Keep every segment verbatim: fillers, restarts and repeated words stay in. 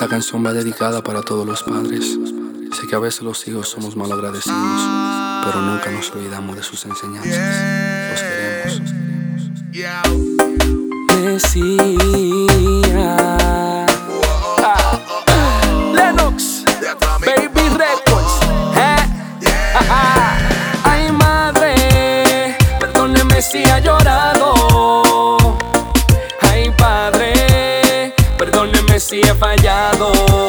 Esta canción va dedicada para todos los padres. Sé que a veces los hijos somos mal agradecidos, pero nunca nos olvidamos de sus enseñanzas. Los queremos. Mesías, ah. Lennox, Baby Records, ¿eh? Ay madre, perdóneme si ha llorado. Ay padre, perdóneme si he fallado.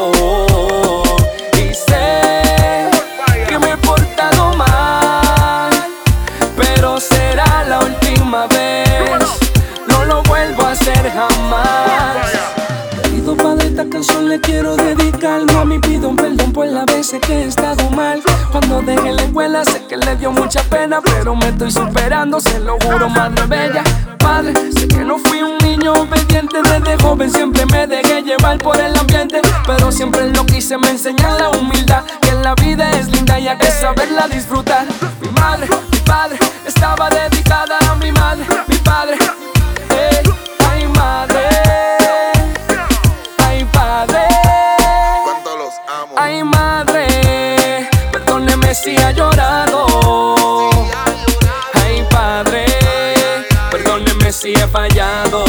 Y sé que me he portado mal, pero será la última vez. No lo vuelvo a hacer jamás. Querido padre, esta canción le quiero dedicar. Mami, pido un perdón por las veces que he estado mal. Cuando dejé la escuela sé que le dio mucha pena, pero me estoy superando, se lo juro, madre bella. Padre, sé que no fui un niño obediente. Desde joven siempre me dejé llevar por el ambiente, pero siempre lo quise, me enseñó la humildad, que la vida es linda y hay que saberla disfrutar. Mi madre, mi padre, estaba dedicada a mi madre, mi padre. Hey, ay madre, ay padre, cuánto los amo. ay madre, perdóneme si ha llorado. Ay padre, perdóneme si he fallado.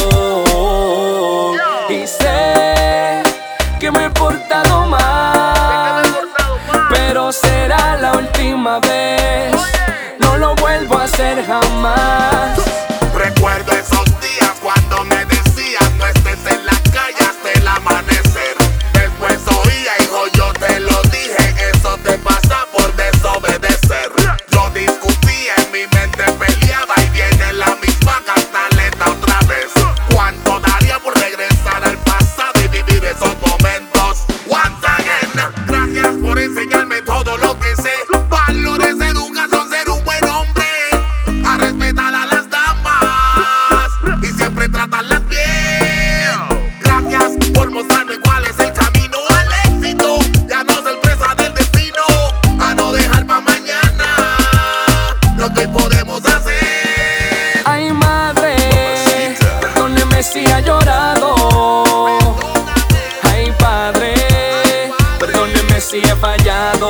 Y sé que me he portado mal, pero será la última vez. No lo vuelvo a hacer jamás. Recuerdo esos días cuando me decían no estés en la calle hasta el amanecer. Después oía, hijo, yo te lo dije, eso te pasa por desobedecer. Yo discutía, en mi mente peleaba y viene la misma cantaleta otra vez. ¿Cuánto daría por regresar al pasado y vivir esos momentos once again? Gracias por enseñarme todo lo que sé. Valores, educación, ser un buen hombre, a respetar a las damas y siempre tratarlas bien. Gracias por mostrarme cuál es el camino al éxito, ya no ser presa del destino, a no dejar pa' mañana lo que podemos hacer. Ay madre, perdóneme si ha llorado. Ay padre, perdóneme si he fallado.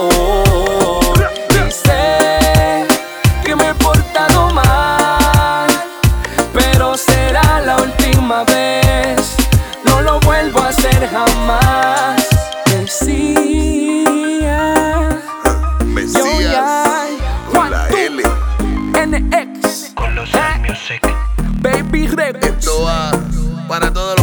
Y sé que me he portado mal, pero será la última vez. No lo vuelvo a hacer jamás. Mesías, yo ya, Con la L. N X, Colosal Music. Baby Records. Esto va para todos los